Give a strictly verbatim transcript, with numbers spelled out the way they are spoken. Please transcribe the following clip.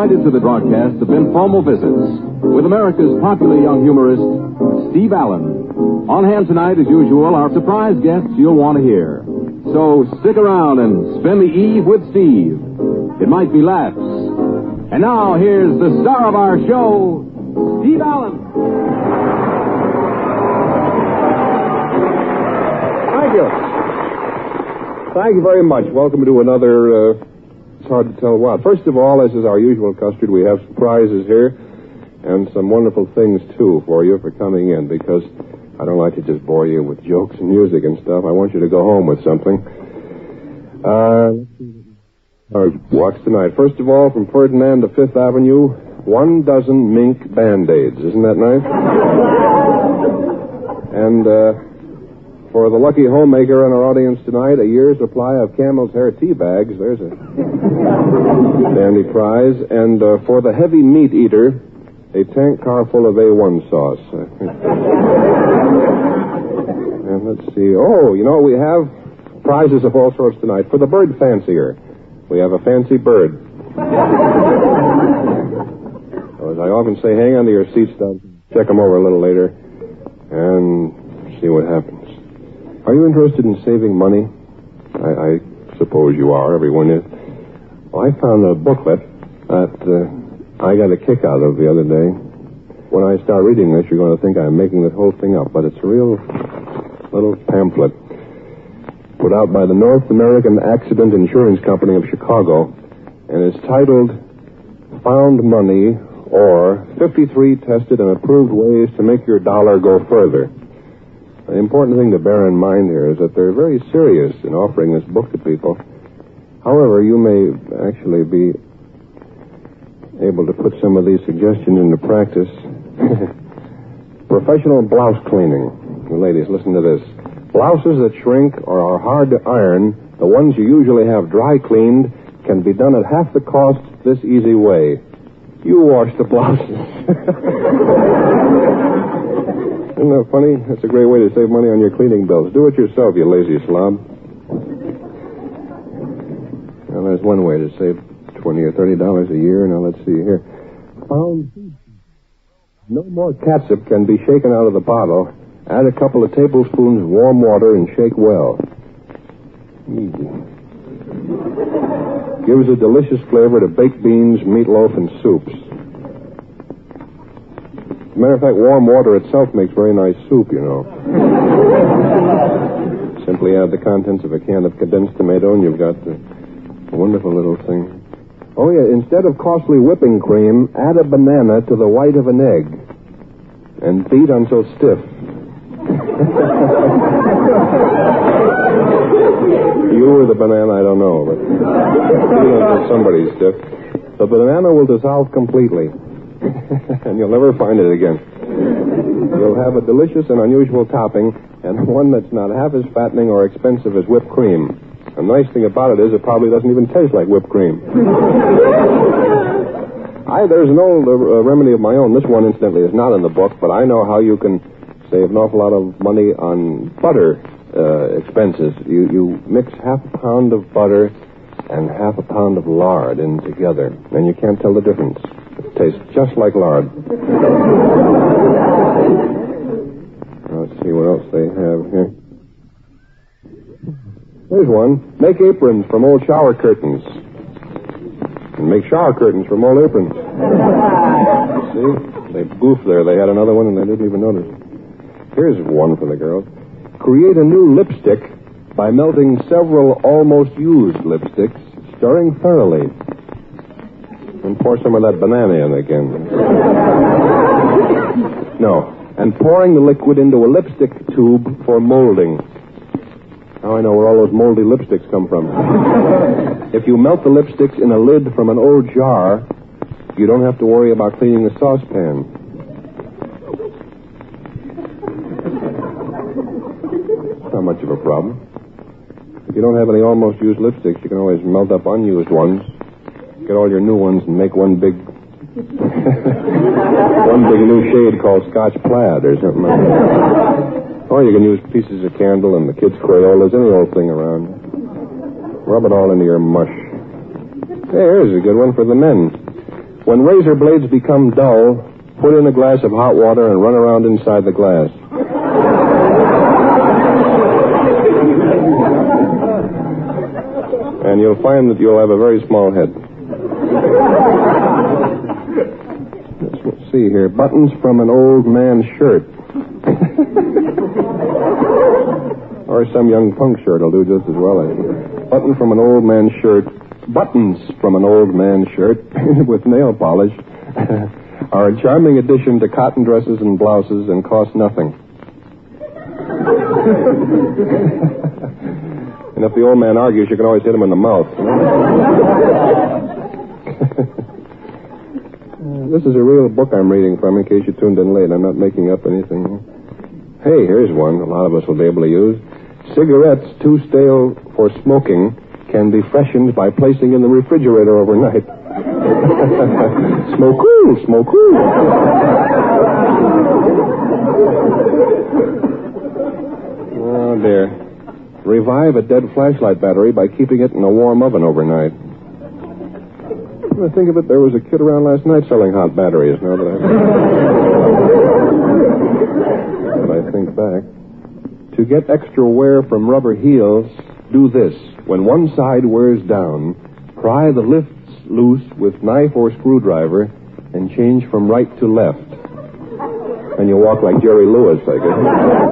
invited to the broadcast of Informal Visits with America's popular young humorist, Steve Allen. On hand tonight, as usual, are surprise guests you'll want to hear. So stick around and spend the eve with Steve. It might be laughs. And now, here's the star of our show, Steve Allen. Thank you. Thank you very much. Welcome to another, uh, it's hard to tell what. First of all, as is our usual custom, we have surprises here and some wonderful things, too, for you for coming in, because I don't like to just bore you with jokes and music and stuff. I want you to go home with something. Uh, our walks tonight. First of all, from Ferdinand to Fifth Avenue, one dozen mink Band-Aids. Isn't that nice? And, uh... for the lucky homemaker in our audience tonight, a year's supply of Camel's Hair tea bags. There's a dandy prize. And uh, for the heavy meat eater, a tank car full of A one sauce. And let's see. Oh, you know, we have prizes of all sorts tonight. For the bird fancier, we have a fancy bird. So as I often say, hang on to your seat stubs. Check them over a little later and see what happens. Are you interested in saving money? I, I suppose you are. Everyone is. Well, I found a booklet that uh, I got a kick out of the other day. When I start reading this, you're going to think I'm making this whole thing up, but it's a real little pamphlet put out by the North American Accident Insurance Company of Chicago, and it's titled Found Money, or fifty-three Tested and Approved Ways to Make Your Dollar Go Further. The important thing to bear in mind here is that they're very serious in offering this book to people. However, you may actually be able to put some of these suggestions into practice. Professional blouse cleaning. Ladies, listen to this. Blouses that shrink or are hard to iron, the ones you usually have dry cleaned, can be done at half the cost this easy way. You wash the blouses. Isn't that funny? That's a great way to save money on your cleaning bills. Do it yourself, you lazy slob. Well, there's one way to save twenty or thirty dollars a year. Now, let's see here. Found no more catsup can be shaken out of the bottle. Add a couple of tablespoons of warm water and shake well. Easy. Gives a delicious flavor to baked beans, meatloaf, and soups. As a matter of fact, warm water itself makes very nice soup, you know. Simply add the contents of a can of condensed tomato, and you've got a wonderful little thing. Oh, yeah, instead of costly whipping cream, add a banana to the white of an egg and beat until stiff. You or the banana, I don't know, but beat until somebody's stiff. The banana will dissolve completely. And you'll never find it again. You'll have a delicious and unusual topping, and one that's not half as fattening or expensive as whipped cream. The nice thing about it is it probably doesn't even taste like whipped cream. I, there's an old uh, remedy of my own. This one, incidentally, is not in the book, but I know how you can save an awful lot of money on butter uh, expenses. You, you mix half a pound of butter and half a pound of lard in together, and you can't tell the difference. It tastes just like lard. Let's see what else they have here. There's one. Make aprons from old shower curtains. And make shower curtains from old aprons. See? They goofed there. They had another one and they didn't even notice. Here's one for the girls. Create a new lipstick by melting several almost used lipsticks, stirring thoroughly. And pour some of that banana in again. No. And pouring the liquid into a lipstick tube for molding. Now I know where all those moldy lipsticks come from. If you melt the lipsticks in a lid from an old jar, you don't have to worry about cleaning the saucepan. Not much of a problem. If you don't have any almost used lipsticks, you can always melt up unused ones, get all your new ones, and make one big... one big new shade called Scotch Plaid or something like that. Or you can use pieces of candle and the kids' Crayolas, any old thing around. Rub it all into your mush. Hey, here's a good one for the men. When razor blades become dull, put in a glass of hot water and run around inside the glass. And you'll find that you'll have a very small head. Let's see here. Buttons from an old man's shirt. Or some young punk shirt will do just as well, I think. Button from an old man's shirt. Buttons from an old man's shirt with nail polish are a charming addition to cotton dresses and blouses and cost nothing. And if the old man argues, you can always hit him in the mouth. You know? uh, this is a real book I'm reading from, in case you tuned in late. I'm not making up anything. Hey, here's one a lot of us will be able to use. Cigarettes too stale for smoking can be freshened by placing in the refrigerator overnight. Smoke cool, smoke cool. Oh, dear. Revive a dead flashlight battery by keeping it in a warm oven overnight. When I think of it, there was a kid around last night selling hot batteries. Now that I, that I think back. To get extra wear from rubber heels, do this. When one side wears down, pry the lifts loose with knife or screwdriver and change from right to left. And you walk like Jerry Lewis, I guess.